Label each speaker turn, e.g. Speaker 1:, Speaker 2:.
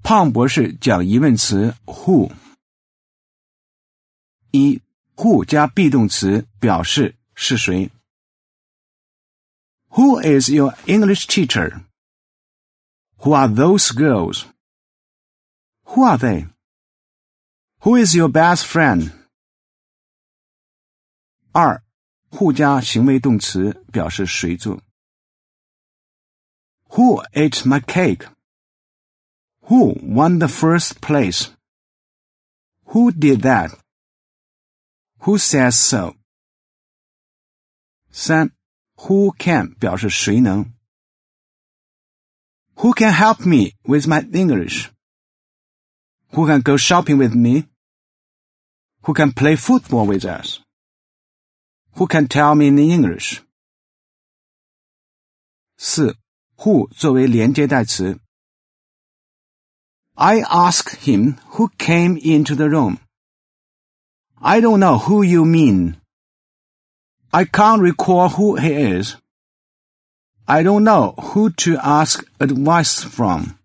Speaker 1: 胖博士讲疑问词 who。 一 who 加 be 动词表示是谁。 Who is your English teacher? Who are those girls? Who are they? Who is your best friend? 二 who 加行为动词表示谁做。 Who ate my cake? Who won the first place? Who did that? Who says so? 三 who can 表示谁能。 Who can help me with my English? Who can go shopping with me? Who can play football with us? Who can tell me in English? 四 who 作为连接代词。 I asked him who came into the room. I don't know who you mean. I can't recall who he is. I don't know who to ask advice from.